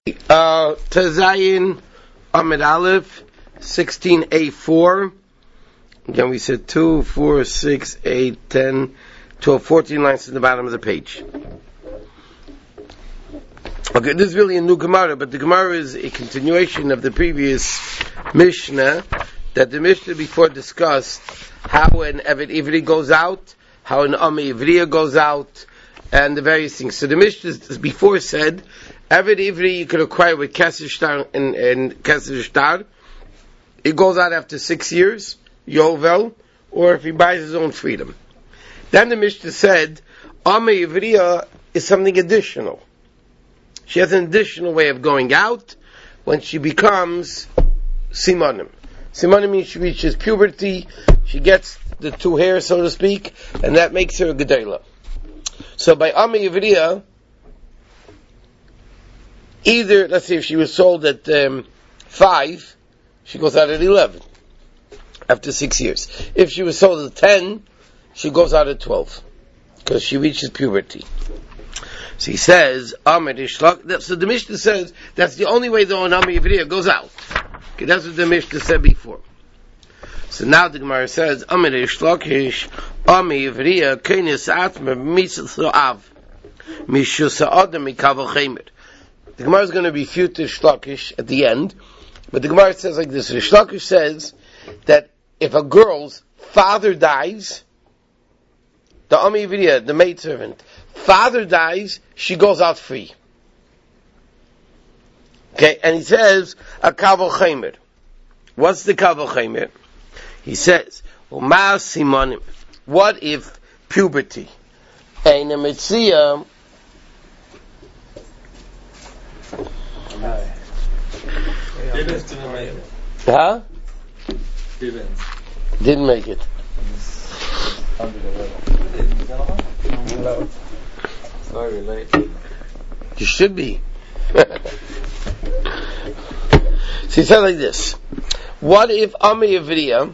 Tazayin Amid Aleph 16a4. Again, we said 2, 4, 6, 8, 10, 12, 14 lines to the bottom of the page. Okay, this is really a new Gemara, but the Gemara is a continuation of the previous Mishnah, that the Mishnah before discussed how an Evet Ivri goes out, how an Ami Ivriya goes out, and the various things. So the Mishnah before said, Evet Ivri you could acquire with Keser Shtar and Keser Shtar. It goes out after 6 years, Yovel, or if he buys his own freedom. Then the Mishnah said, Ami Ivriya is something additional. She has an additional way of going out when she becomes Simanim. Simanim means she reaches puberty, she gets the 2 hairs, so to speak, and that makes her a Gedela. So by Ami Ivriya, either, let's say if she was sold at 5, she goes out at 11, after 6 years. If she was sold at 10, she goes out at 12, because she reaches puberty. So he says, Amr Ishlak, so the Mishnah says, that's the only way the Ami Ivriya goes out. Okay, that's what the Mishnah said before. So now the Gemara says, Amr Ishlakish, Ami Ivriya, Kenis Atma, Misal Av, Mishusa Adam, Mikavo Chemer. The Gemara is going to refute the Shlakish at the end, but the Gemara says like this. The Shlakish says that if a girl's father dies, the Ami Ivriya, the maidservant, father dies, she goes out free. Okay, and he says, a Kavo Chemer. What's the Kavo Chemer? He says, Uma Simonim. What if puberty? Ein Metzia. Huh? Didn't make it. Very late. You should be. So he said like this. What if Ami Ivriya,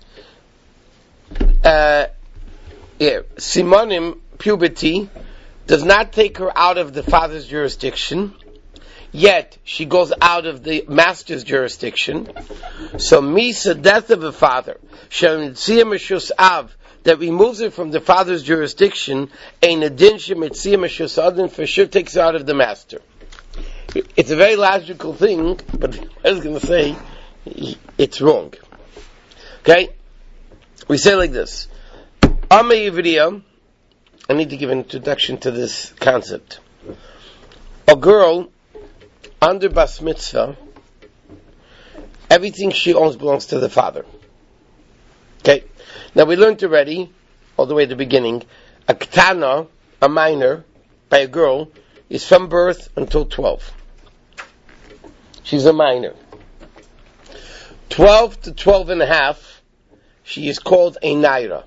Simonim, puberty, does not take her out of the father's jurisdiction, yet she goes out of the master's jurisdiction? So Misa, death of a father, Av, that removes it from the father's jurisdiction, Ein Adin Shemitzia Meshus Adin, for sure takes her out of the master. It's a very logical thing, but I was going to say it's wrong. Okay? We say like this. Ami Ivriya, I need to give an introduction to this concept. A girl under Bas Mitzvah, everything she owns belongs to the father. Okay? Now we learned already, all the way at the beginning, a Ketana, a minor, by a girl, is from birth until 12. She's a minor. 12 to 12 and a half, she is called a Naira.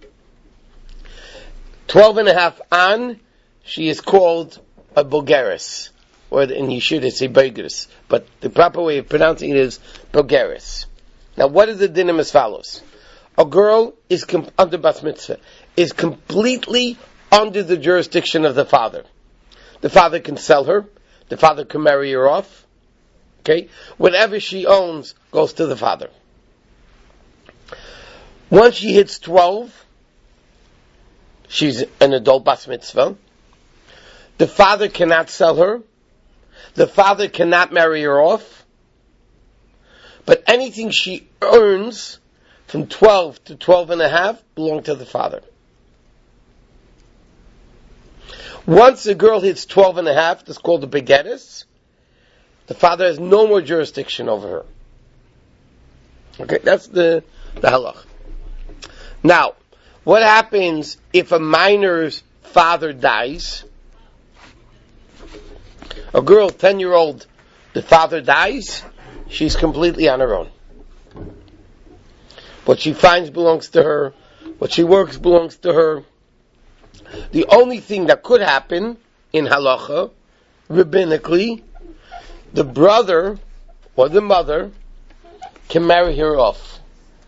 12 and a half on, she is called a Bogeres. Or in Yeshua they say Bogeres. But the proper way of pronouncing it is Bogeres. Now what is the dinim as follows? A girl is under Bas Mitzvah, is completely under the jurisdiction of the father. The father can sell her, the father can marry her off. Okay? Whatever she owns goes to the father. Once she hits 12, she's an adult Bas Mitzvah. The father cannot sell her. The father cannot marry her off. But anything she earns from 12 to 12 and a half belong to the father. Once a girl hits 12 and a half, that's called a Begeres, the father has no more jurisdiction over her. Okay, that's the halach. Now, what happens if a minor's father dies? A girl, 10-year-old, the father dies, she's completely on her own. What she finds belongs to her. What she works belongs to her. The only thing that could happen in halacha, rabbinically, the brother or the mother can marry her off.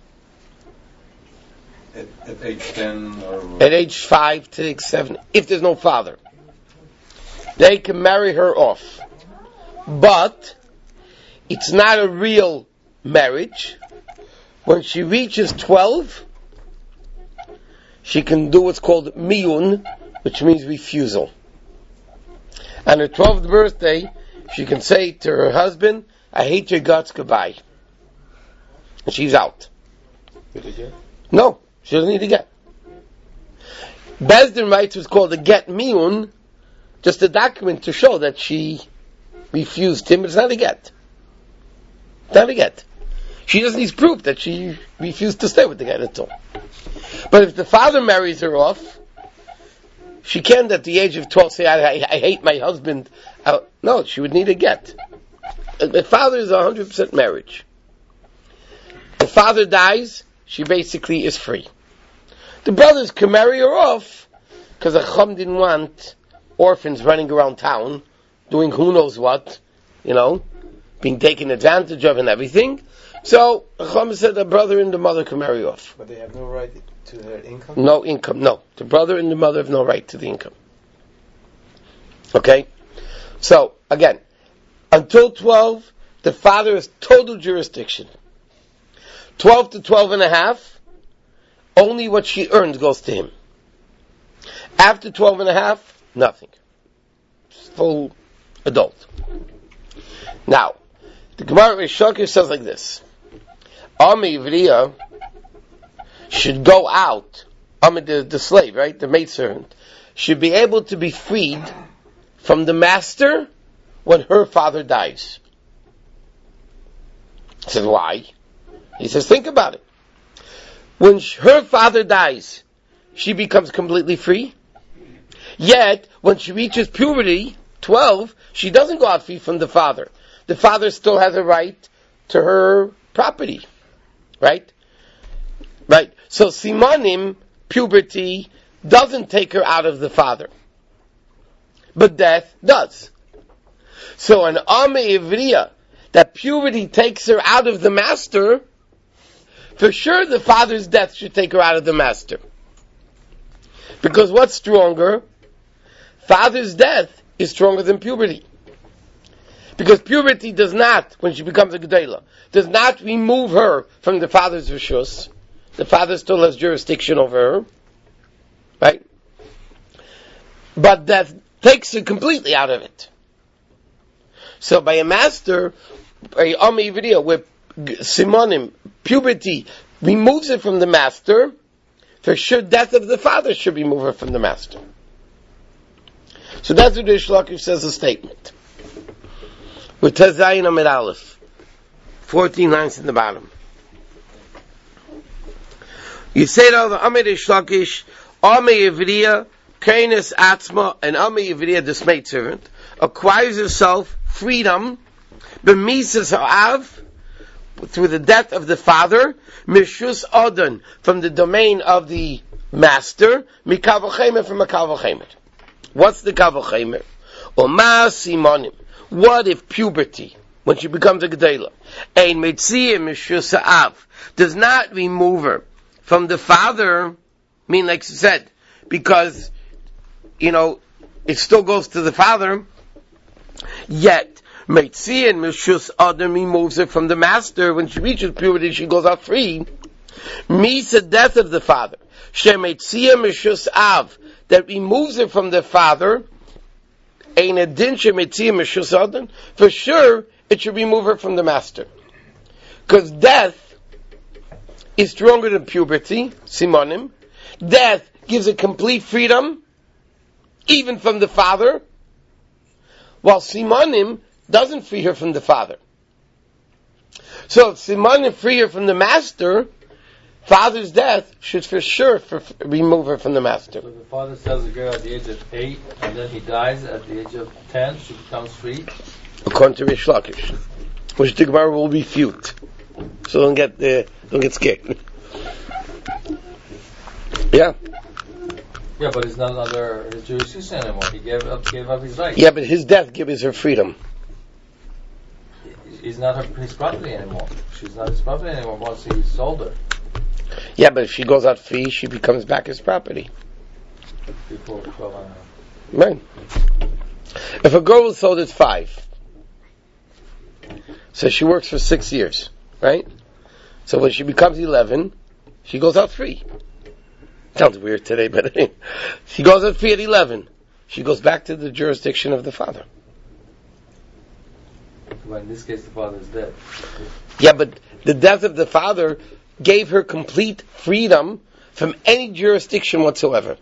At age 10 or... At age 5 to 7, if there's no father. They can marry her off. but it's not a real marriage. When she reaches 12, she can do what's called miyun, which means refusal. On her 12th birthday, she can say to her husband, I hate your guts, goodbye. And she's out. No, she doesn't need to get. Bezdin writes what's called a get miyun, just a document to show that she refused him, but it's not a get. It's not a get. She doesn't need proof that she refused to stay with the guy at all. But if the father marries her off, she can't at the age of 12 say, I hate my husband. No, she would need a get. The father is 100% marriage. The father dies, she basically is free. The brothers can marry her off, because the Chum didn't want orphans running around town, doing who knows what, being taken advantage of and everything. So, Chum said the brother and the mother can marry off. But they have no right to their income? No income, no. The brother and the mother have no right to the income. Okay? So, again, until 12, the father has total jurisdiction. 12 to 12 and a half, only what she earns goes to him. After 12 and a half, nothing. Full adult. Now, the Gemara Rish Lakish says like this. Ami Ivriya should go out, the slave, right, the maidservant, should be able to be freed from the master when her father dies. He says, why? He says, think about it. When her father dies, she becomes completely free. Yet, when she reaches puberty, 12, she doesn't go out free from the father. The father still has a right to her property. Right? Right. So simanim, puberty, doesn't take her out of the father. But death does. So an Ame Ivriya, that puberty takes her out of the master, for sure the father's death should take her out of the master. Because what's stronger? Father's death is stronger than puberty. Because puberty does not, when she becomes a Gedela, does not remove her from the father's rishus. The father still has jurisdiction over her. Right? But death takes her completely out of it. So by a master, a Ami Ivriya, where Simonim, puberty, removes it from the master, for sure death of the father should remove her from the master. So that's what Rish Lakish says a statement. With Tazayin Amid Aleph. 14 lines in the bottom. You say to the Amid Rish Lakish, Ami Ivriya, Kainis Atzma, and Ami Ivriya, this maidservant, acquires herself freedom, b'misas ha'av, through the death of the father, mishus odon, from the domain of the master, mikal v'chemer, from a kal v'chemer. What's the kal v'chemer? Oma simonim. What if puberty, when she becomes a gedela, ein metziyah mishus ha'av, does not remove her from the father, mean like you said, because, it still goes to the father, yet, Meitziah and Mishus Adam removes her from the master. When she reaches puberty, she goes out free. Misa, death of the father. Shemeitziah Mishus Av, that removes her from the father. Ein Adin Shemeitziah Mishus Adam. For sure, it should remove her from the master. Because death is stronger than puberty, Simonim. Death gives a complete freedom, even from the father. While Simonim doesn't free her from the father. So if Simanim free her from the master, father's death should for sure remove her from the master. So the father sells the girl at the age of 8, and then he dies at the age of 10, she becomes free? According to Rish Lakish, which the Gemara will refute. So don't get scared. Yeah. Yeah, but he's not under his jurisdiction anymore. He gave up his right. Yeah, but his death gives her freedom. He's not his property anymore. She's not his property anymore once he sold her. Yeah, but if she goes out free, she becomes back his property. Before 12 and a half. Right. If a girl was sold at 5, So she works for 6 years, right? So when she becomes 11, she goes out free. Sounds weird today, but she goes out free at 11. She goes back to the jurisdiction of the father. Well, in this case, the father is dead. Yeah, but the death of the father gave her complete freedom from any jurisdiction whatsoever.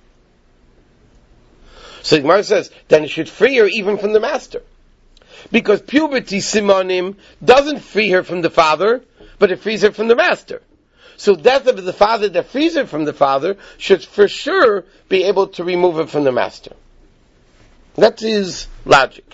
So the Gemara says, then it should free her even from the master. Because puberty, simonim, doesn't free her from the father, but it frees her from the master. So death of the father that frees her from the father should for sure be able to remove her from the master. That is logic.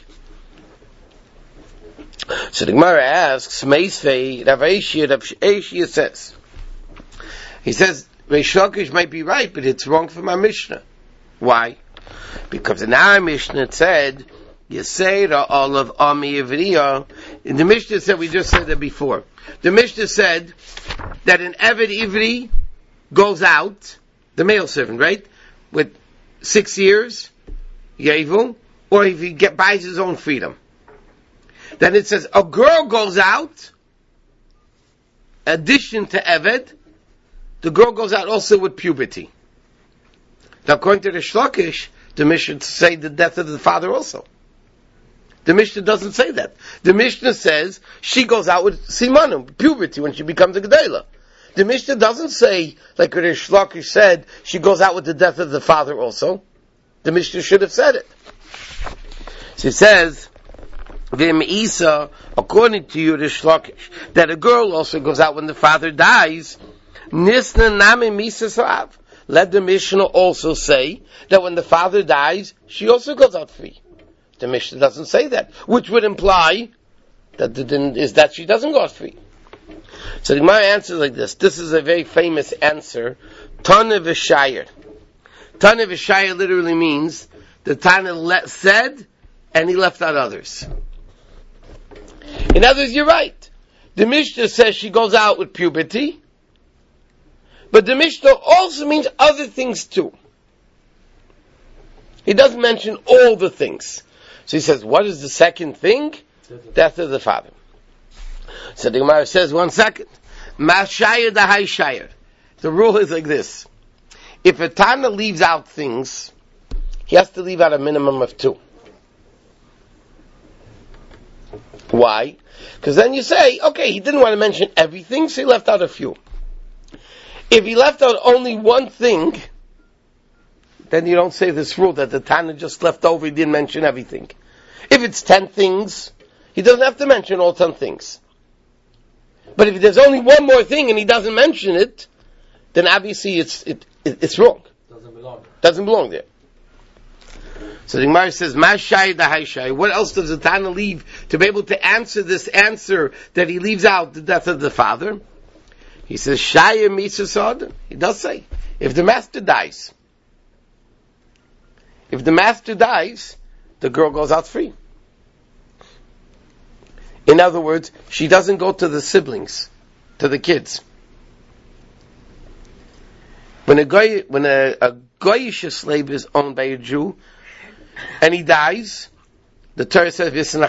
So the Gemara asks, Meisvei, Rav Aishia says, he says, Reish Lakish might be right, but it's wrong from our Mishnah. Why? Because in our Mishnah it said, Yesera olav ami ivriya. In the Mishnah said, we just said that before. The Mishnah said that an Eved Ivri goes out, the male servant, right? With 6 years, Yevu, or if he buys his own freedom. Then it says a girl goes out, addition to Eved, the girl goes out also with puberty. Now according to the Shlokish, the Mishnah say the death of the father also. The Mishnah doesn't say that. The Mishnah says she goes out with simanim, puberty, when she becomes a gedela. The Mishnah doesn't say, like Rish Lakish said, she goes out with the death of the father also. The Mishnah should have said it. She says, Vim Isa, according to Rish Lakish, that a girl also goes out when the father dies. Nisna nami misa sav. Let the Mishnah also say that when the father dies, she also goes out free. The Mishnah doesn't say that, which would imply that she doesn't go out free. So the Gemara answers like this. This is a very famous answer. Tana v'shayir. Tana v'shayir literally means the Tana said, and he left out others. In other words, you're right. The Mishnah says she goes out with puberty, but the Mishnah also means other things too. He doesn't mention all the things. So he says, what is the second thing? Death of the father. So the Gemara says, 1 second. Mashayir dahai shayir. The rule is like this. If a Tana leaves out things, he has to leave out a minimum of 2. Why? Because then you say, okay, he didn't want to mention everything, so he left out a few. If he left out only one thing, then you don't say this rule that the Tana just left over, he didn't mention everything. If it's 10 things, he doesn't have to mention all 10 things. But if there's only one more thing and he doesn't mention it, then obviously it's wrong. Doesn't belong there. So the Gemara says, Mashai dahai. What else does the Tana leave to be able to answer this answer that he leaves out the death of the father? He says, Shaya misasad. He does say, if the master dies. If the master dies, the girl goes out free. In other words, she doesn't go to the siblings, to the kids. When a Goyish slave is owned by a Jew, and he dies, the Torah says,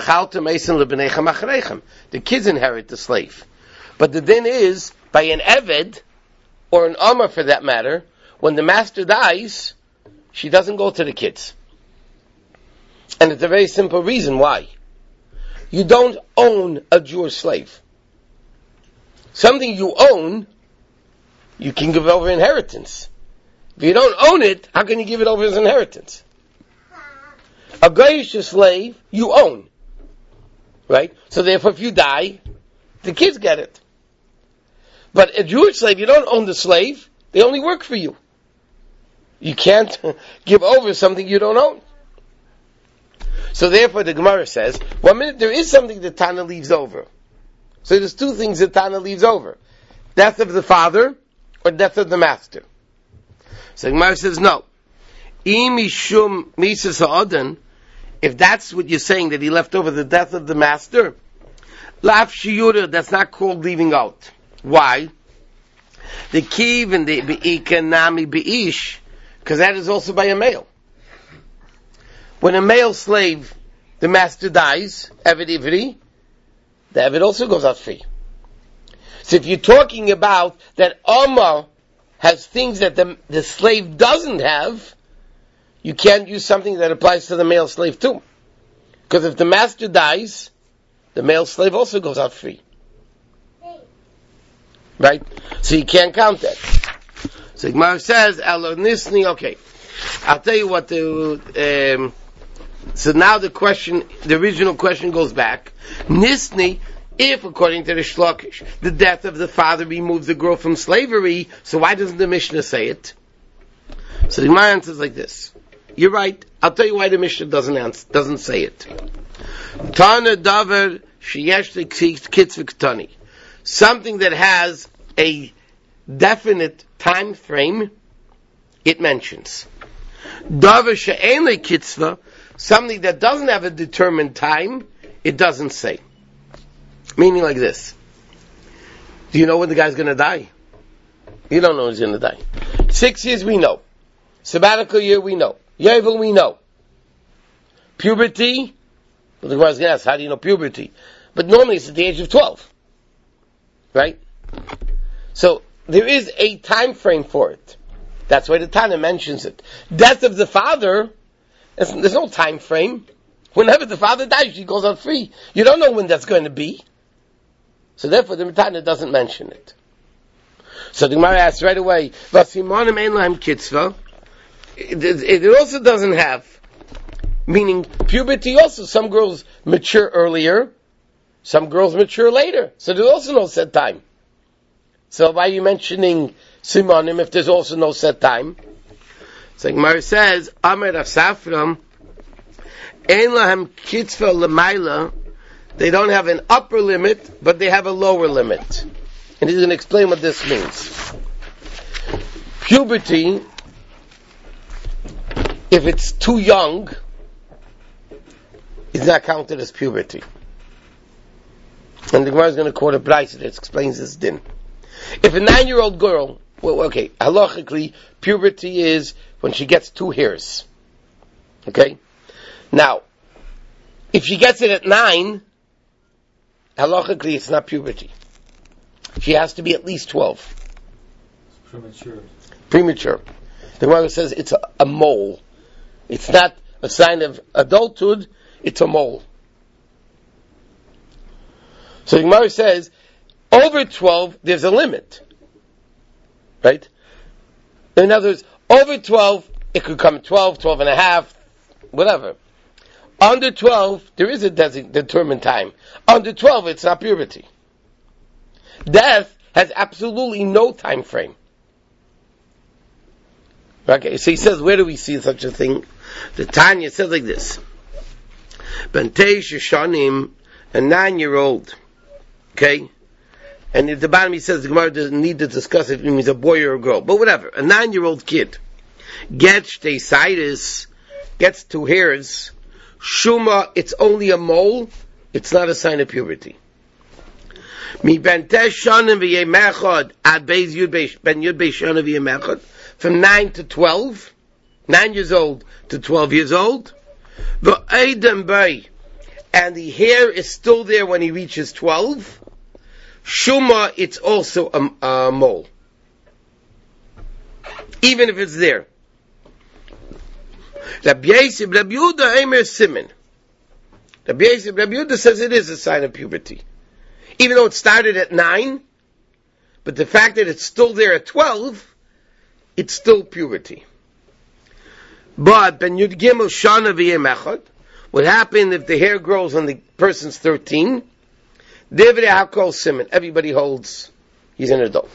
the kids inherit the slave. But the din is, by an Eved, or an Amar for that matter, when the master dies, she doesn't go to the kids. And it's a very simple reason why. You don't own a Jewish slave. Something you own, you can give over inheritance. If you don't own it, how can you give it over as inheritance? A Goyish slave, you own. Right? So therefore, if you die, the kids get it. But a Jewish slave, you don't own the slave, they only work for you. You can't give over something you don't own. So therefore the Gemara says, 1 minute, there is something that Tana leaves over. So there's 2 things that Tana leaves over. Death of the father, or death of the master. So the Gemara says, no. If that's what you're saying, that he left over the death of the master, laf shiyura, that's not called leaving out. Why? The kiv and the be'ikanami be'ish, because that is also by a male. When a male slave, the master dies, Eved Ivri, the Eved also goes out free. So if you're talking about that Amma has things that the slave doesn't have, you can't use something that applies to the male slave too. Because if the master dies, the male slave also goes out free. Right? So you can't count that. So Gemara says, Elo Nisni, okay. I'll tell you what so now the original question goes back. Nisni, if according to the Shlokish, the death of the father removes the girl from slavery, so why doesn't the Mishnah say it? So the Gemara answers like this. You're right. I'll tell you why the Mishnah doesn't say it. Tana davar sheyesh kitzvah ktani. Something that has a definite time frame, it mentions. Davar she'en kitzvah, something that doesn't have a determined time, it doesn't say. Meaning like this. Do you know when the guy's going to die? You don't know when he's going to die. 6 years we know. Sabbatical year we know. Yovel we know. Puberty, well, the guy's going to ask, how do you know puberty? But normally it's at the age of 12. Right? So, there is a time frame for it. That's why the Tana mentions it. Death of the father, there's no time frame. Whenever the father dies, he goes out free. You don't know when that's going to be. So therefore, the Tana doesn't mention it. So the Gemara asks right away, Vasimonim ein lahem kitzvah. It also doesn't have, meaning puberty also. Some girls mature earlier, some girls mature later. So there's also no set time. So why are you mentioning Simonim if there's also no set time? So Gemara says, Amar Rav Safram, ein lahem kitzvah l'mayla. They don't have an upper limit, but they have a lower limit. And he's going to explain what this means. Puberty, if it's too young, is not counted as puberty. And the Gemara is going to quote a price that explains this din. If a 9-year-old girl, well, okay, halachically, puberty is when she gets 2 hairs. Okay? Now, if she gets it at 9, halachically it's not puberty. She has to be at least 12. It's Premature. The Gemara says it's a mole. It's not a sign of adulthood, it's a mole. So the Gemara says, over 12, there's a limit. Right? In other words, over 12, it could come 12, 12 and a half, whatever. Under 12, there is a determined time. Under 12, it's not puberty. Death has absolutely no time frame. Okay, so he says, where do we see such a thing? The Tanya says like this. Bentei Shoshanim, a 9-year-old. Okay? And at the bottom he says the Gemara doesn't need to discuss if it means a boy or a girl. But whatever, a 9-year-old kid gets shteisidis, gets 2 hairs, shuma, it's only a mole, it's not a sign of puberty. Mi bentei shanim v'yemechad ad beis yud ben yud beis shanim v'yemechad, from 9 to 12, 9 years old to 12 years old, v'eidem bay, and the hair is still there when he reaches 12, shuma, it's also a mole. Even if it's there. Rabbi Yosef, Rabbi Yehuda, Eimer Simen. Rabbi Yosef, Rabbi Yehuda says it is a sign of puberty. Even though it started at 9, but the fact that it's still there at 12, it's still puberty. But, Ben Yud Gimel Shana V'yem what happened if the hair grows when the person's 13? Divrei HaKol Simen. Everybody holds he's an adult.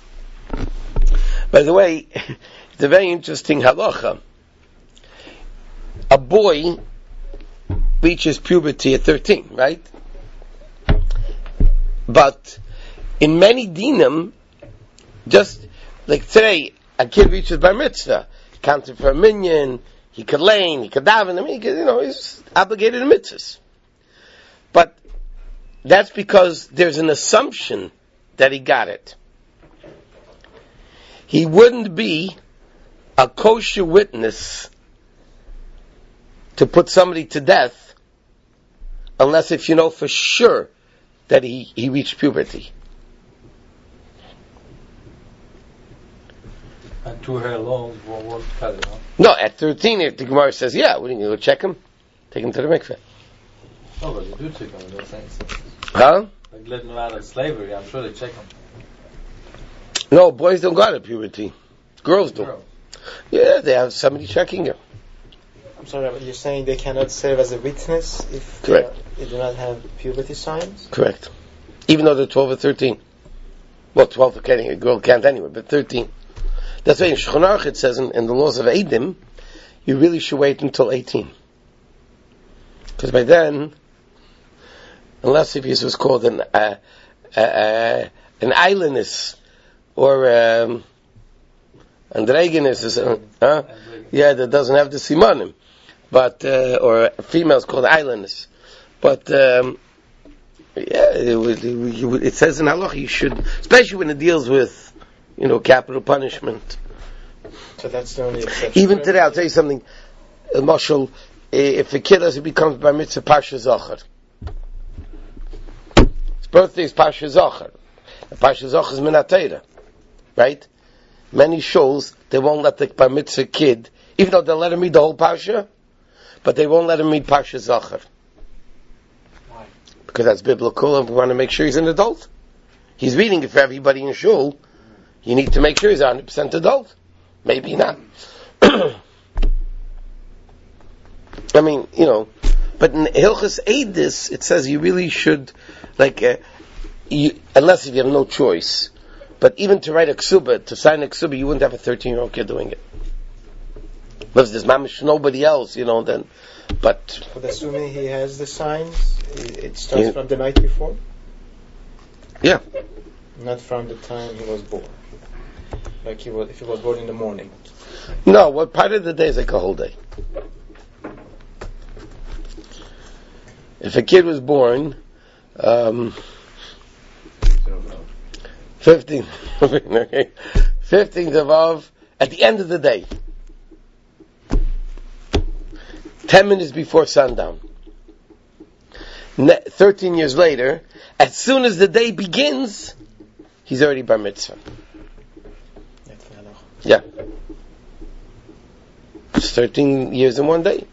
By the way, it's a very interesting halacha. A boy reaches puberty at 13, right? But in many dinim, just like today, a kid reaches bar mitzvah, counted for a minyan, he could lane, he could daven, he's obligated to mitzvahs. But that's because there's an assumption that he got it. He wouldn't be a kosher witness to put somebody to death unless if you know for sure that he reached puberty. And 2 hair long won't cut it, huh? No, at 13, the Gemara says, yeah, what are you going to go check him? Take him to the mikveh. No, but they do check him in those things. Huh? Like letting him out of slavery, I'm sure they check him. No, boys don't go out of puberty. Girls do. Girl. Yeah, they have somebody checking them. I'm sorry, but you're saying they cannot serve as a witness if Correct. They do not have puberty signs? Correct. Even though they're 12 or 13. Well, 12 a girl can't anyway, but 13. That's why in Shulchan Aruch it says in the laws of Eidim, you really should wait until 18. Because by then, unless if he was called an islandess or androgynous, yeah, that doesn't have the simanim, but or a female is called islandess. But yeah, it says in Halach you should, especially when it deals with capital punishment. So that's the only exception. Even today, I'll tell you something. Mashal, if a kid as he becomes bar mitzvah Pasha Zachar, his birthday is Pasha Zachar. And Pasha Zachar is Min HaTorah, right? Many shuls they won't let the bar mitzvah kid, even though they'll let him read the whole Pasha, but they won't let him read Pasha Zachar. Why? Because that's biblical, and we want to make sure he's an adult. He's reading it for everybody in shul. You need to make sure he's 100% adult. Maybe not. I mean, but in Hilchas Eidus, it says you really should, unless if you have no choice. But even to write a ksuba, to sign a ksuba, you wouldn't have a 13-year-old kid doing it. If there's mamish nobody else, then, but assuming he has the signs, it starts from the night before? Yeah. Not from the time he was born. If he was born in the morning. No, what part of the day is like a whole day. If a kid was born, 15th of Av, at the end of the day, 10 minutes before sundown, 13 years later, as soon as the day begins, he's already bar mitzvah. Yeah. It's 13 years in one day.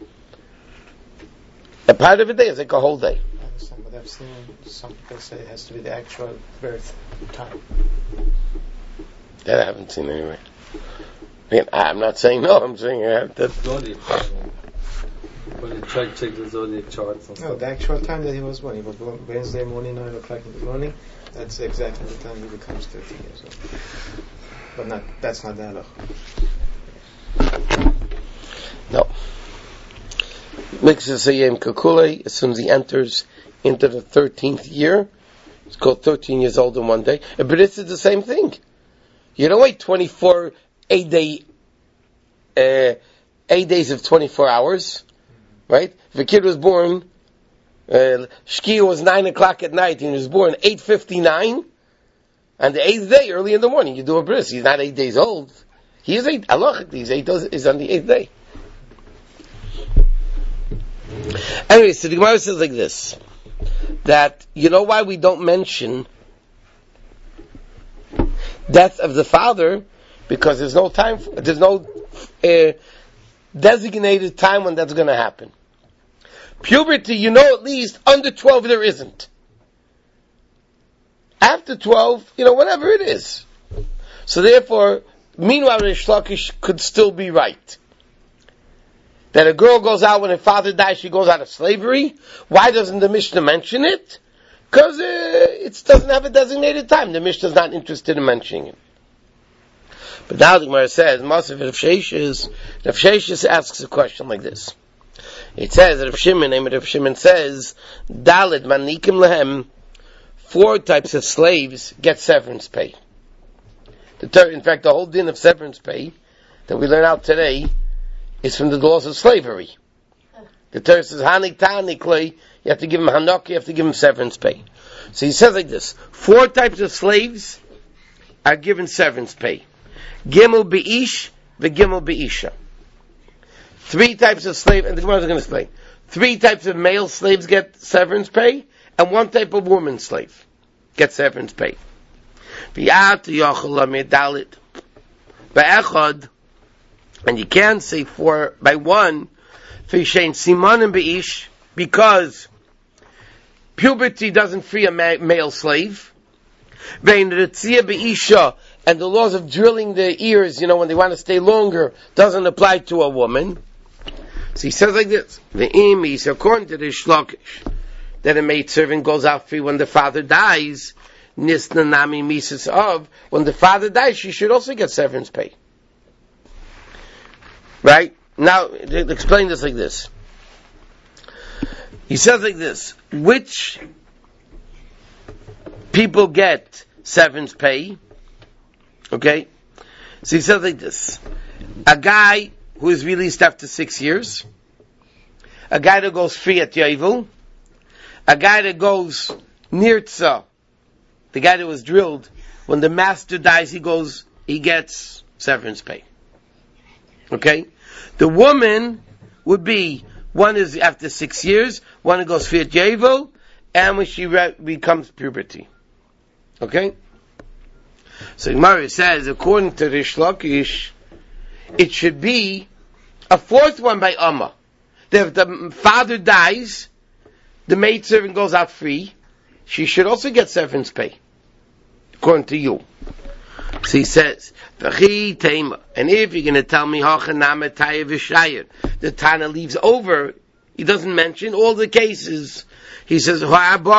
A part of a day is like a whole day. I understand, but I've seen some people say it has to be the actual birth time. That I haven't seen anyway. Again, I'm not saying no, I'm saying I have to. Zodiac. When you check the zodiac charts and stuff. No, the actual time that he was born. He was born Wednesday morning, 9 o'clock in the morning. That's exactly the time he becomes 13 years old. But that's not the halach. No. Mixes Sayem Kakule, as soon as he enters into the 13th year, it's called 13 years old in one day. But this is the same thing. You don't wait 8 days of 24 hours, right? If a kid was born, Shkia was 9 o'clock at night, and he was born 8:59, and the 8th day, early in the morning, you do a bris. He's not 8 days old. He is 8, Allah, these 8 days is on the 8th day. Anyway, so the Gemara says like this, that, why we don't mention death of the father? Because there's no time, there's no designated time when that's going to happen. Puberty, at least, under 12 there isn't. After 12, whatever it is. So therefore, meanwhile, Rish Lakish could still be right. That a girl goes out when her father dies, she goes out of slavery. Why doesn't the Mishnah mention it? Because it doesn't have a designated time. The Mishnah is not interested in mentioning it. But now the Gemara says, Masif Rav Sheshes asks a question like this. It says, Rav Shimon says, Daled manikim lehem, 4 types of slaves get severance pay. In fact, the whole din of severance pay that we learn out today is from the laws of slavery. The Torah says, Hanik Ta'anik, you have to give him Hanok, you have to give him severance pay. So he says like this, 4 types of slaves are given severance pay. Gimel Be'ish, V'Gimel Be'isha. 3 types of slaves, and the Gemara is going to explain. 3 types of male slaves get severance pay, and one type of woman slave gets severance pay. And you can't say four by one, because puberty doesn't free a male slave. And the laws of drilling the ears, when they want to stay longer, doesn't apply to a woman. So he says like this, according to the Shlokish, that a maidservant goes out free when the father dies, Nisna Nami Mises of, when the father dies, she should also get severance pay. Right? Now, explain this like this. He says like this, which people get severance pay? Okay? So he says like this, a guy who is released after 6 years, a guy that goes free at Yovel, a guy that goes Nirtza, the guy that was drilled, when the master dies, he gets severance pay. Okay? The woman would be, one is after 6 years, one that goes free at Yovel, and when she becomes puberty. Okay? So Gemara says, according to Rish Lakish, it should be a fourth one by Amma. That if the father dies, the maidservant goes out free, she should also get severance pay. According to you. So he says, and if you're going to tell me, the Tana leaves over, he doesn't mention all the cases. He says, the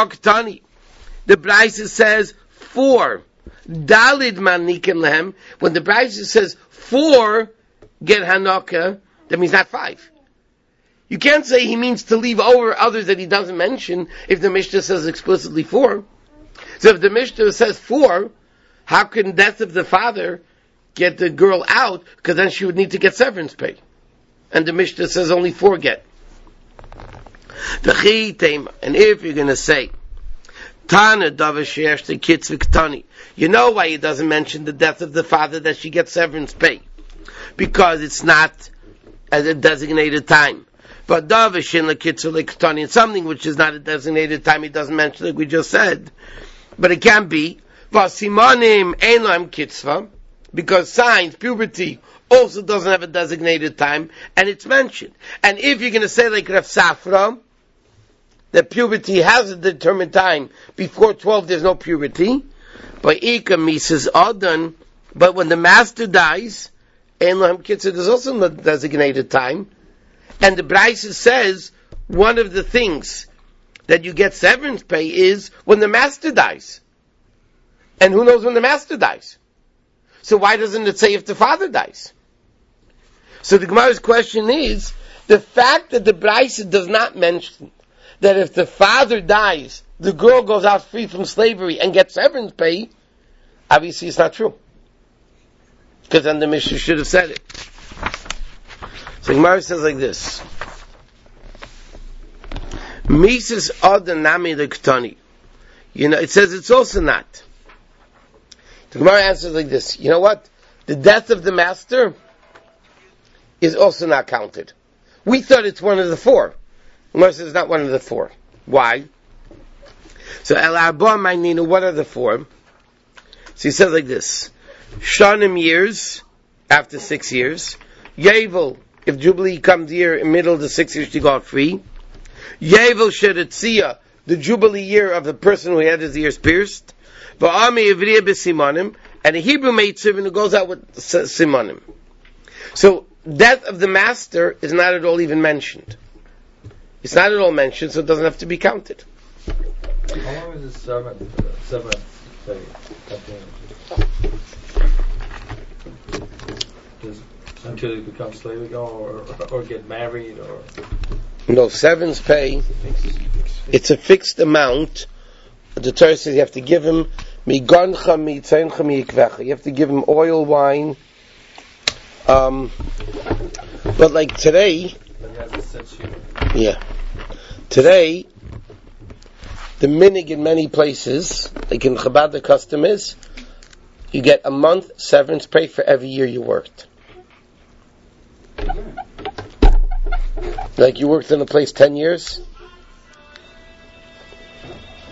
Braisa says 4. Dalid manikim lehem. When the Braisa says 4 get Hanaka, that means not 5. You can't say he means to leave over others that he doesn't mention if the Mishnah says explicitly 4. So if the Mishnah says 4, how can death of the father get the girl out? Because then she would need to get severance pay. And the Mishnah says only 4 get. And if you're going to say, Tana davashesh the kitzviktani, you know why he doesn't mention the death of the father, that she gets severance pay? Because it's not at a designated time. But davashin the kitzviktani, it's something which is not a designated time, he doesn't mention, like we just said. But it can be, Vasimanim einlam kitzva, because signs, puberty, also doesn't have a designated time, and it's mentioned. And if you're going to say like Rav Safra, that puberty has a determined time, before 12 there's no puberty, but Ika Mises Adan, but when the master dies, einlam kitzva, there's also no designated time, and the Braisa says, one of the things that you get severance pay is when the master dies. And who knows when the master dies? So why doesn't it say if the father dies? So the Gemara's question is, the fact that the Braisa does not mention that if the father dies, the girl goes out free from slavery and gets severance pay, obviously it's not true. Because then the Mishnah should have said it. So the Gemara says like this, Mises Adanami the Ketani. It says it's also not. The Gemara answers like this. You know what? The death of the master is also not counted. We thought it's one of the 4. The Gemara says it's not one of the 4. Why? So El Arba Maininu, what are the 4? So he says like this. Shanim years, after 6 years. Yovel, if Jubilee comes here in the middle of the 6 years, she got free. Yovel Sheretzia, the Jubilee year of the person who had his ears pierced. Va'ami Ivriya b'simanim, and a Hebrew maidservant who goes out with simanim. So, death of the master is not at all even mentioned. It's not at all mentioned, so it doesn't have to be counted. How long is the severance pay? Until he becomes slave again, or get married, or... No, severance pay, it's a fixed amount. The Torah says you have to give him migoncha mitzaincha miikvecha. You have to give him oil, wine. But like today, yeah, today, the minig in many places, like in Chabad, the custom is, you get a month severance pay for every year you worked. Like you worked in a place 10 years,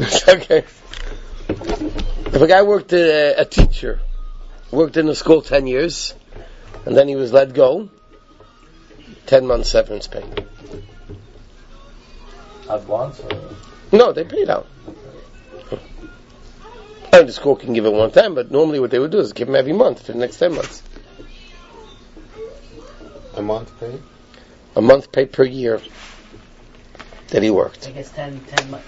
Okay. If a guy worked a teacher, worked in a school 10 years, and then he was let go, 10 months severance pay. At once? Or? No, they paid out. And the school can give it one time, but normally what they would do is give him every month for the next 10 months. A month pay? A month pay per year that he worked. I guess 10 months.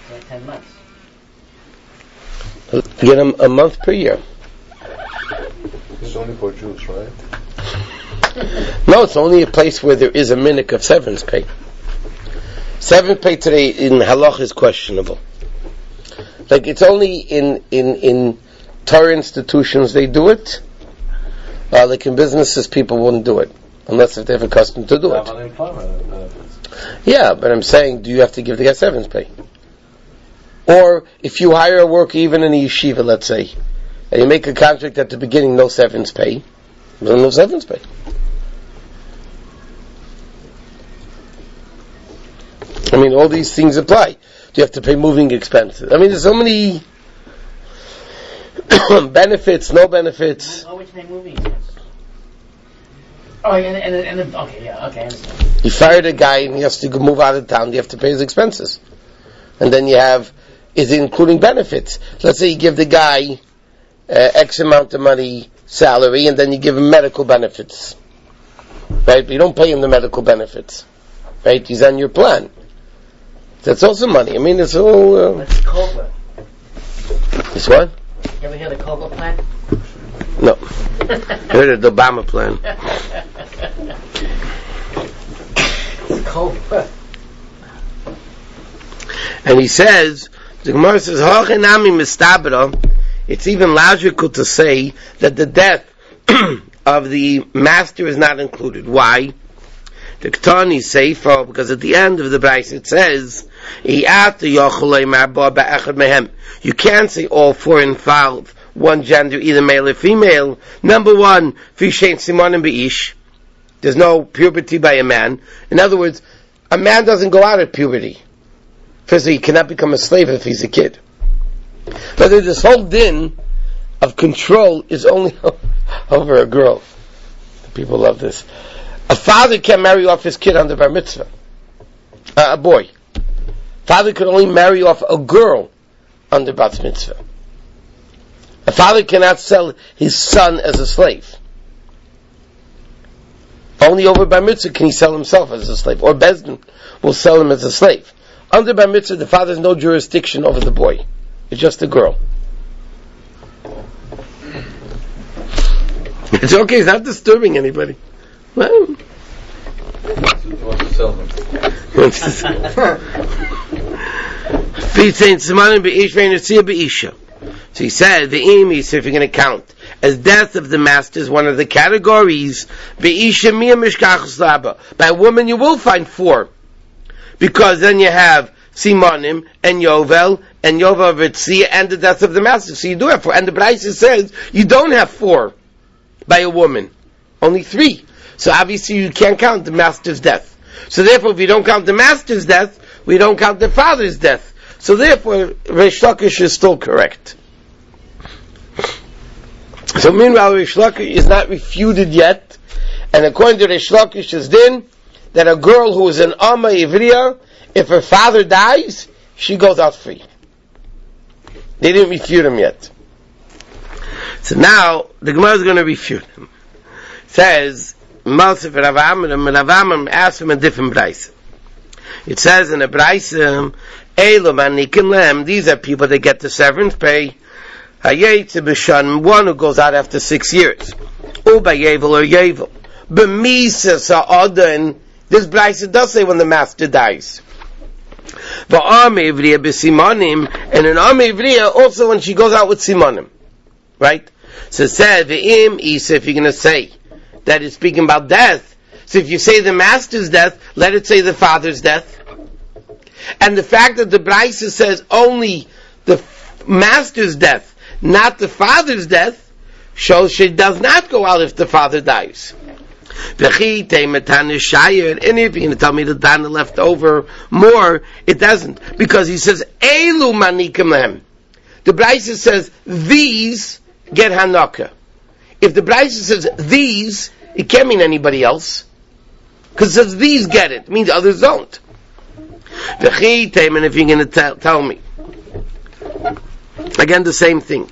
Get him a month per year. This is only for Jews, right? No, it's only a place where there is a minhag of severance pay. Severance pay today in halach is questionable. Like it's only in Torah institutions they do it. Like in businesses, people wouldn't do it unless if they have a custom to do it. Yeah, but I'm saying, do you have to give the guy severance pay? Or if you hire a worker even in a yeshiva, let's say, and you make a contract at the beginning, no severance pay, then no severance pay. I mean, all these things apply. Do you have to pay moving expenses? I mean, there's so many benefits, no benefits. How much are they moving expenses? Oh, okay, I understand. You fired a guy and he has to move out of town, you have to pay his expenses. And then you have, is it including benefits? Let's say you give the guy X amount of money salary and then you give him medical benefits. Right? But you don't pay him the medical benefits. Right? He's on your plan. That's also money. I mean, it's all... What's COBRA? This what? You ever hear the COBRA plan? No. I heard of the Obama plan. It's COBRA. And he says, the Gemara says, it's even logical to say that the death of the master is not included. Why? The Ketani Sefer, because at the end of the Bryce it says, you can't say all four involve one gender, either male or female. Number one, there's no puberty by a man. In other words, a man doesn't go out at puberty. First of all, he cannot become a slave if he's a kid. But this whole din of control is only over a girl. People love this. A father can't marry off his kid under bar mitzvah. A boy. Father could only marry off a girl under bat mitzvah. A father cannot sell his son as a slave. Only over bar mitzvah can he sell himself as a slave. Or Bezdin will sell him as a slave. Under bar mitzvah, the father has no jurisdiction over the boy. It's just a girl. It's okay, it's not disturbing anybody. Well, He wants to sell them. So he said, the aim is, if you're going to count, as death of the master is one of the categories, by a woman you will find four. Because then you have Simonim and Yovel Ritzia and the death of the master. So you do have four. And the Braisa says you don't have four by a woman. Only three. So obviously you can't count the master's death. So therefore if you don't count the master's death, we don't count the father's death. So therefore Reish Lakish is still correct. So meanwhile Reish Lakish is not refuted yet. And according to Reish Lakish's din, that a girl who is an Amma Ivriya, if her father dies, she goes out free. They didn't refute him yet. So now, the Gemara is going to refute him. It says, Malsif Rav Amram asked him a different Braisa. It says in a Braisa, Eilum Anikim Lem, these are people that get the severance pay. Hayetze B'shan, one who goes out after 6 years. Uba Yevel or Yevel. B'misa Sa'adan, this Braisa does say when the master dies. V'am Ivriya b'Simonim, and an Am Ivriya also when she goes out with Simonim. Right? So it said, V'im Isa, if you're going to say that it's speaking about death, so if you say the master's death, let it say the father's death. And the fact that the Braisa says only the master's death, not the father's death, shows she does not go out if the father dies. And if you're going to tell me the Tana left over more, it doesn't. Because he says, Elu manikim lehem. The Brisa says, these get Hanaka. If the Brisa says, these, it can't mean anybody else. Because it says, these get it. It means others don't. And if you're going to tell me, again, the same thing.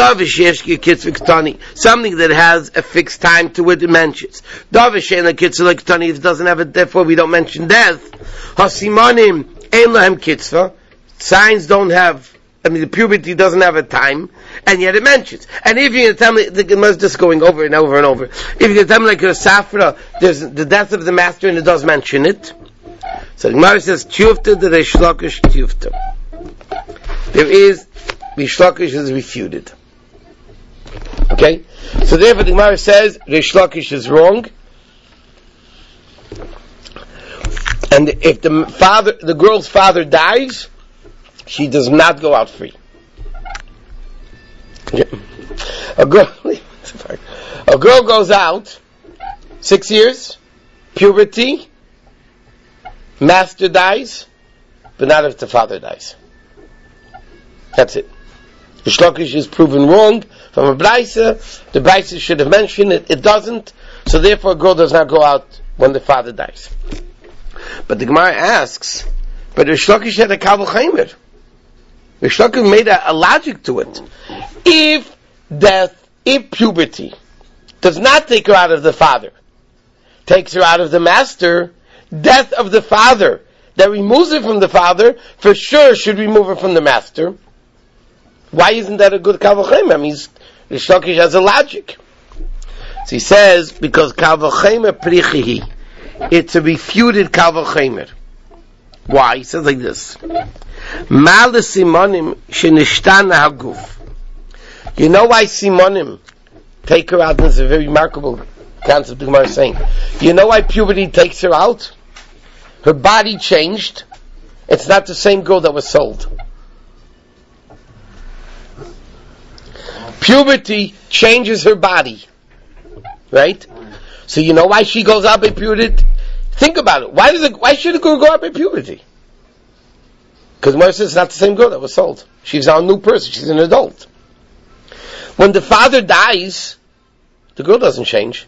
Something that has a fixed time to it, it mentions. If it doesn't have it, therefore we don't mention death. Signs don't have, the puberty doesn't have a time, and yet it mentions. And if you're going to tell me, the Gemara is just going over and over and over. If you're going to tell me like a Safra, there's the death of the master and it does mention it. So the Gemara says, Tiyufta the Reish Lakish Tiyufta. There is, Reish Lakish is refuted. Okay? So therefore the Gemara says, Reish Lakish is wrong. And if the girl's father dies, she does not go out free. A girl goes out, 6 years, puberty, master dies, but not if the father dies. That's it. The Shlokish is proven wrong from a Braisa. The Braisa should have mentioned it. It doesn't. So therefore a girl does not go out when the father dies. But the Gemara asks, but the Shlokish had a Kal V'Chomer. The Shlokish made a logic to it. If puberty does not take her out of the father, takes her out of the master, death of the father that removes her from the father, for sure should remove her from the master. Why isn't that a good Kal V'Chomer? I mean, the Shlokish has a logic. So he says, because Kal V'Chomer prichihi, it's a refuted Kal V'Chomer. Why? He says like this. Mal simonim shenishtana haguf. You know why simonim take her out? This is a very remarkable concept the Gemara is saying. You know why puberty takes her out? Her body changed. It's not the same girl that was sold. Puberty changes her body. Right? So you know why she goes out by puberty? Think about it. Why should a girl go out by puberty? Because Moshe is not the same girl that was sold. She's now a new person. She's an adult. When the father dies, the girl doesn't change.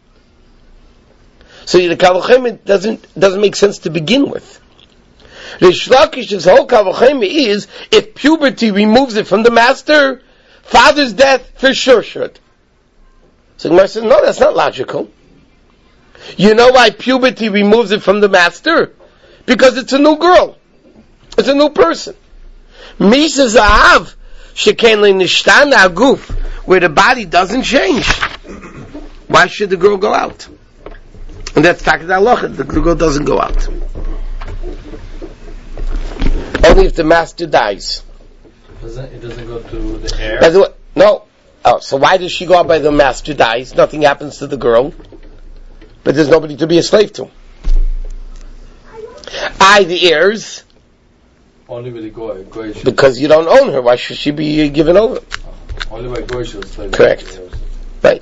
So the Kal V'Chomer doesn't make sense to begin with. Reish Lakish's whole Kal V'Chomer is, if puberty removes it from the master, father's death for sure should. So Gemara says, no, that's not logical. You know why puberty removes it from the master? Because it's a new girl. It's a new person. Misa Zahav, Sheken Le'nishtana Aguf, where the body doesn't change. Why should the girl go out? And that's Takat Halacha, the girl doesn't go out. Only if the master dies. It doesn't go to the heir? By the way, no. Oh, so why does she go out by the master dies? Nothing happens to the girl. But there's nobody to be a slave to. The heirs. Only with the goy. Because you don't own her. Why should she be given over? Only by goy she was slave. Correct. Right.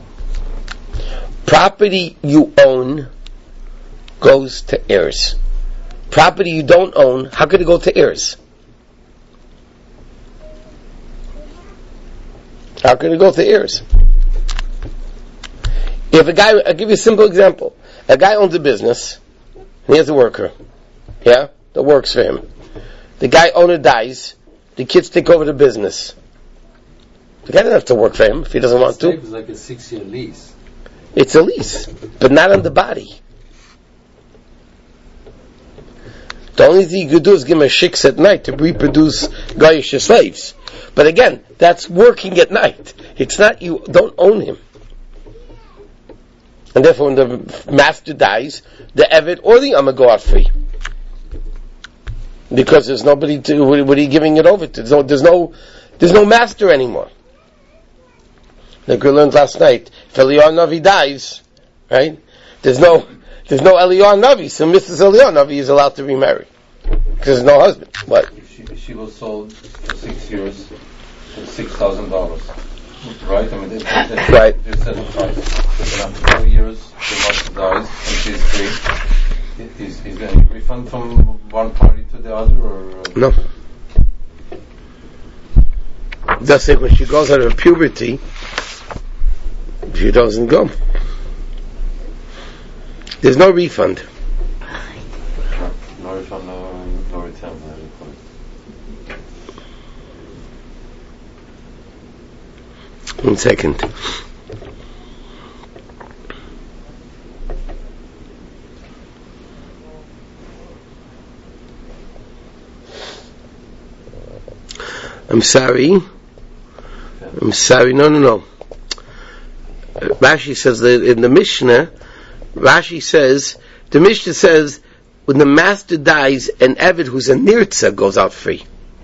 Property you own goes to heirs. Property you don't own, how could it go to heirs? How could it go to heirs? If a guy, I'll give you a simple example. A guy owns a business, and he has a worker, that works for him. The guy owner dies, the kids take over the business. The guy doesn't have to work for him if he doesn't want to. It's like a 6-year lease. It's a lease, but not on the body. The only thing you could do is give him a shiks at night to reproduce Goyish slaves. But again, that's working at night. It's not, you don't own him. And therefore when the master dies, the Eved or the Amma go out free. Because there's nobody to, what are you giving it over to? There's no master anymore. The girl learned last night, if Eliyahu Navi dies, right, there's no Eliyahu Navi, so Mrs. Eliyahu Navi is allowed to remarry. Because there's no husband. What? She was sold for 6 years for $6,000. Right? I mean, they Right. They said it right. And after 4 years, the mother dies and she's free. Is there any refund from one party to the other, or? No. Just like when she goes out of puberty, she doesn't go. There's no refund. No refund, no return. One second. I'm sorry. No. Rashi says that in the Mishnah, the Mishnah says, when the master dies, an Eved who's a Nirtza goes out free.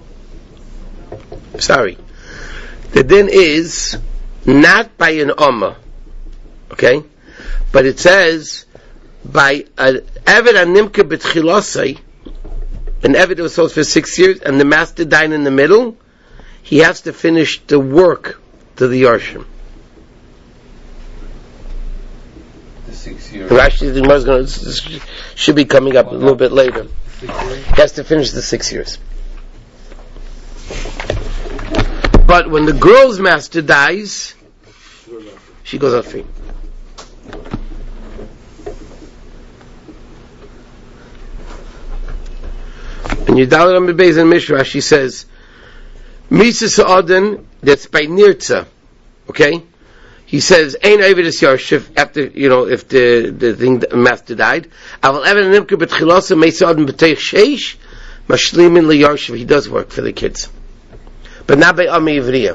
Sorry. The din is not by an Ummah. Okay? But it says, by an Eved Animka B'tchilosai, an Eved was sold for 6 years, and the master died in the middle, he has to finish the work to the Yarshim. The 6 years. Rashi, the Gemara should be coming up a little bit later. 6 years? He has to finish the 6 years. But when the girl's master dies, she goes out free. And Yudal Amid Beis and Mishra, she says, Misa Sa'adan, that's by Nirtza. Okay? He says, Ein Oivedus Yarshif, after, if the thing, the master died. Aval Even Nimke B'tchilasa, Misa Sa'adan B'teich Sheish, Mashlimin L'Yarshiv, he does work for the kids. But not by Ami Ivriya.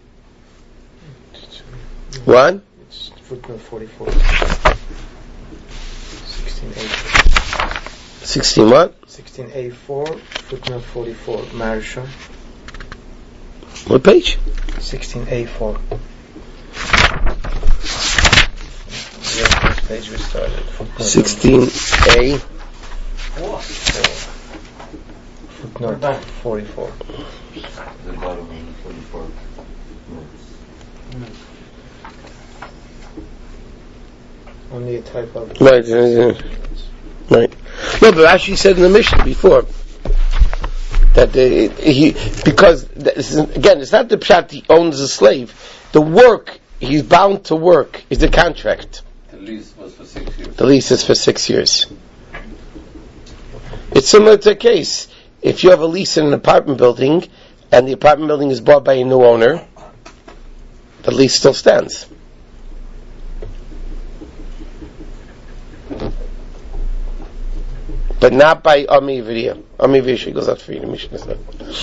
What? It's footnote 44. 16A. 16 what? 16A4, footnote 44, Marisha. What page? 16A4. The first page we started. 16A. Footnote 44. The bottom of 44. Only a type of... Right. No, but Rashi said in the Mishnah before that because again, it's not the pshat he owns a slave. The work he's bound to work is the contract. The lease was for 6 years. The lease is for 6 years. It's similar to a case. If you have a lease in an apartment building and the apartment building is bought by a new owner, the lease still stands. But not by Ami Ivriya. Ami Ivriya goes out free. The Mishnah said.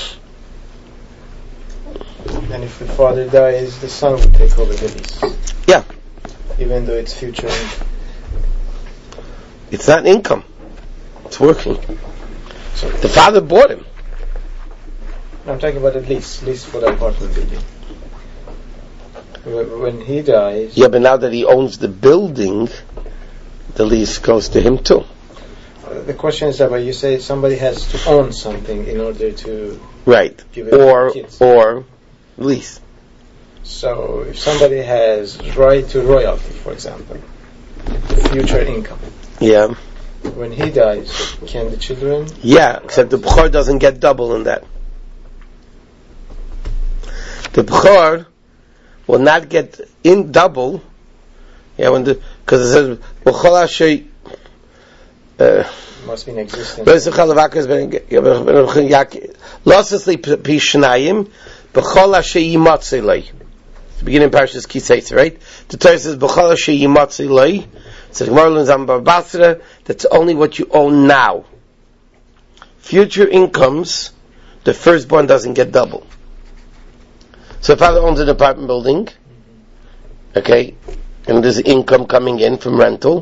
And if the father dies, the son will take over the lease. Yeah. Even though it's future income. It's not income. It's working. So The father bought him. I'm talking about a lease for the apartment building. When he dies... Yeah, but now that he owns the building, the lease goes to him too. The question is about, you say somebody has to own something in order to Right. give it to kids. Or lease. So if somebody has right to royalty, for example, future income, Yeah. when he dies, can the children... Yeah, except the B'chor doesn't get double in that. The B'chor will not get in double. Yeah, because it says B'chol Asher must be in existence. Losesly Pishnayim B'chol Asher Yimatzei Lei. The beginning of Parashas Kiseitz, right? The Torah says B'chol Asher Yimatzei Lei. So the Gemara learns on Bar Basra, that's only what you own now. Future incomes, the firstborn doesn't get double. So if father owns an apartment building, okay, and there's income coming in from rental,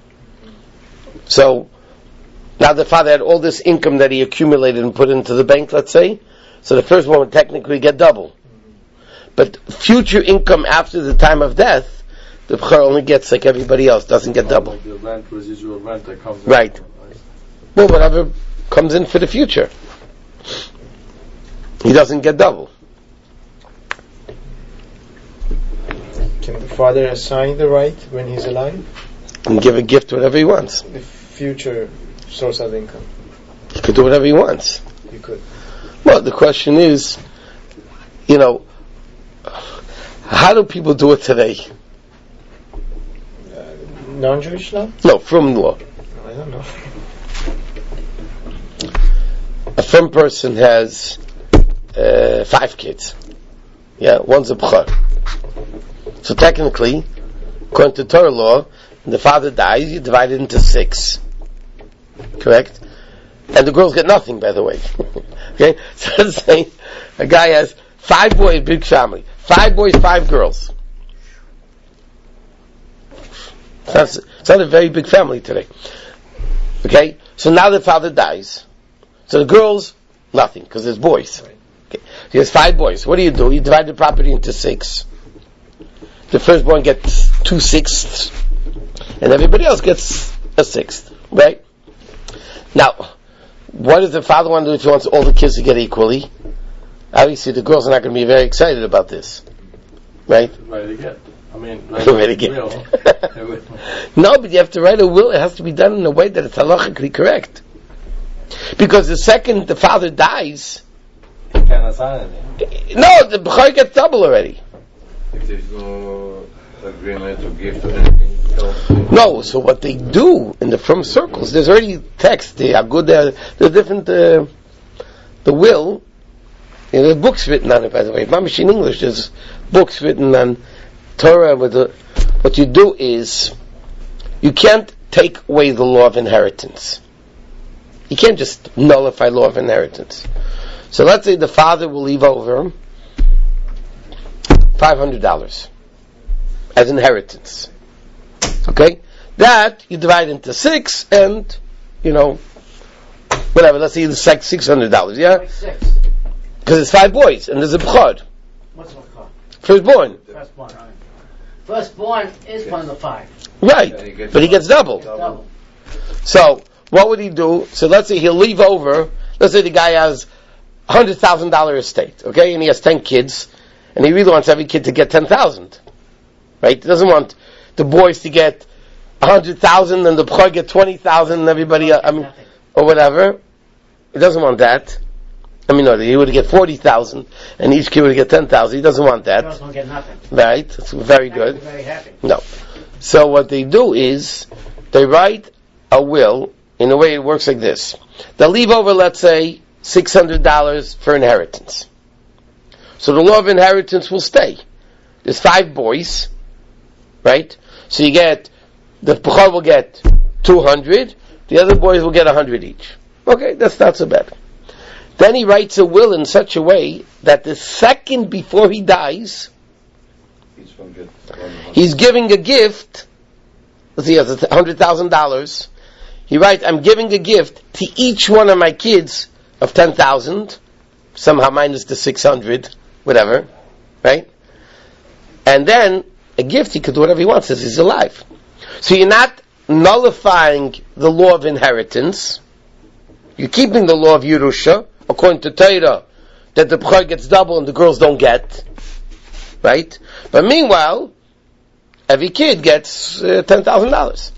so now the father had all this income that he accumulated and put into the bank, let's say, so the firstborn would technically get double. But future income after the time of death, the B'chor only gets like everybody else, doesn't get double. Like the rent, residual rent that comes in. Right. Well, whatever comes in for the future. He doesn't get double. Can the father assign the right when he's alive? And give a gift whatever he wants. The future source of income. He could do whatever he wants. You could. Well, the question is, how do people do it today? Non-Jewish law? No, from law. I don't know. A frum person has 5 kids. Yeah, one's a b'chor. So technically, according to Torah law, when the father dies, you divide it into 6. Correct? And the girls get nothing, by the way. Okay? So let's say a guy has 5 boys, big family. 5 boys, 5 girls. It's not a very big family today. Okay? So now the father dies. So the girls, nothing, because there's boys. Okay. So he has 5 boys. What do? You divide the property into 6. The firstborn gets 2/6, and everybody else gets a 1/6. Right? Now, what does the father want to do if he wants all the kids to get equally? Obviously, the girls are not going to be very excited about this. Right? Write again. Write again. No, but you have to write a will. It has to be done in a way that it's halachically correct. Because the second the father dies, you can't assign anything. No, the b'chor gets double already. If there's no agreement or gift or anything. No, so what they do in the frum circles, there's already text. They are good. There's different. The will. There's books written on it, by the way. Mamish in English, there's books written on Torah. What you do is, you can't take away the law of inheritance. You can't just nullify law of inheritance. So let's say the father will leave over $500 as inheritance. Okay? That you divide into 6 and, whatever, let's say it's like $600, yeah? Like 6. Because it's 5 boys and there's a b'chor. What's the b'chor? Firstborn. Firstborn, right. Firstborn is one of the 5. Right. But he gets double. Double. So, what would he do? So let's say he'll leave over, let's say the guy has $100,000 estate, okay? And he has 10 kids, and he really wants every kid to get 10,000. Right? He doesn't want the boys to get 100,000 and the b'chor get 20,000 and everybody, or whatever. He doesn't want that. No, he would get 40,000 and each kid would get 10,000. He doesn't want that. Girls don't get nothing. Right? That's very good. Very happy. No. So what they do is, they write a will in a way it works like this. They'll leave over, let's say, $600 for inheritance. So the law of inheritance will stay. There's 5 boys, right? So you get, the b'chor will get 200, the other boys will get 100 each. Okay, that's not so bad. Then he writes a will in such a way that the second before he dies, he's giving a gift. Let's see, he has $100,000. He writes, I'm giving a gift to each one of my kids of 10,000, somehow minus the 600, whatever, right? And then a gift, he could do whatever he wants as he's alive. So you're not nullifying the law of inheritance. You're keeping the law of Yerusha, according to Torah, that the b'chor gets double and the girls don't get, right? But meanwhile, every kid gets $10,000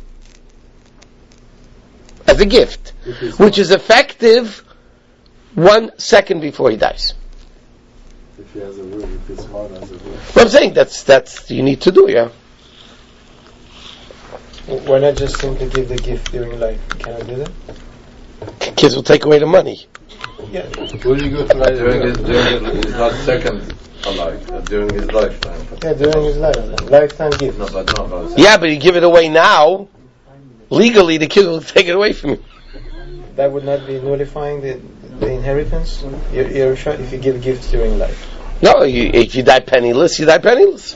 as a gift, which is effective 1 second before he dies. If he has a will, if his father has a will. Well, I'm saying that's you need to do, yeah. Why not just simply give the gift during life? Can I do that? Kids will take away the money. Yeah. Will you go to like during his not second alive, during his lifetime? Yeah, during his lifetime gift. No, but no. Yeah, but you give it away now. Legally, the kid will take it away from you. That would not be nullifying the inheritance? Yerusha, if you give gifts during life. No, if you die penniless, you die penniless.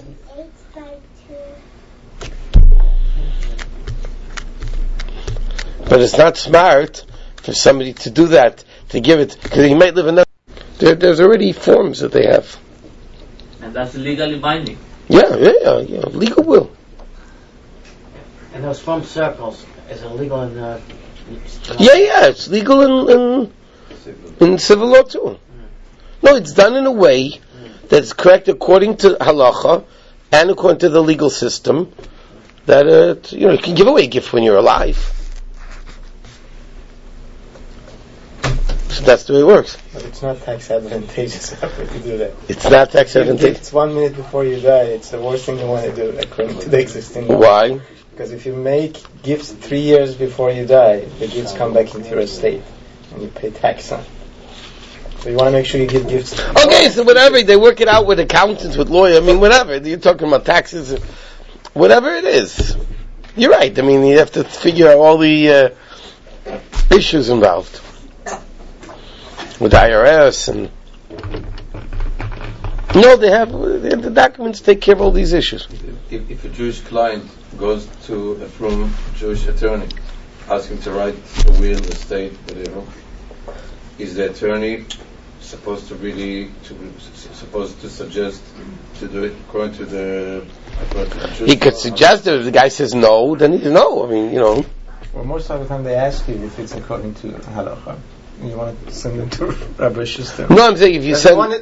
But it's not smart for somebody to do that, to give it, because he might live in that. There's already forms that they have. And that's legally binding. Yeah, legal will. And those frum circles, is it legal in Yeah, it's legal in civil law too. No, it's done in a way that's correct according to halacha, and according to the legal system, that you can give away a gift when you're alive. So that's the way it works. But it's not tax advantageous to do that. It's not tax advantageous. It's 1 minute before you die. It's the worst thing you want to do, according to the existing law. Why? Because if you make gifts 3 years before you die, the gifts come back into your estate, and you pay tax on it. So you want to make sure you give gifts. Okay, so whatever, they work it out with accountants, with lawyers, whatever. You're talking about taxes, whatever it is. You're right. You have to figure out all the issues involved with IRS and... No, they have the documents take care of all these issues. If a Jewish client goes to a from Jewish attorney, asking to write a will, a estate, whatever, is the attorney supposed to suggest to do it according to the Jewish He could suggest it. If the guy says no, then he's no. Well, most of the time they ask you if it's according to halacha. You want to send them to Rabbi Schuster. No, I'm saying if you send...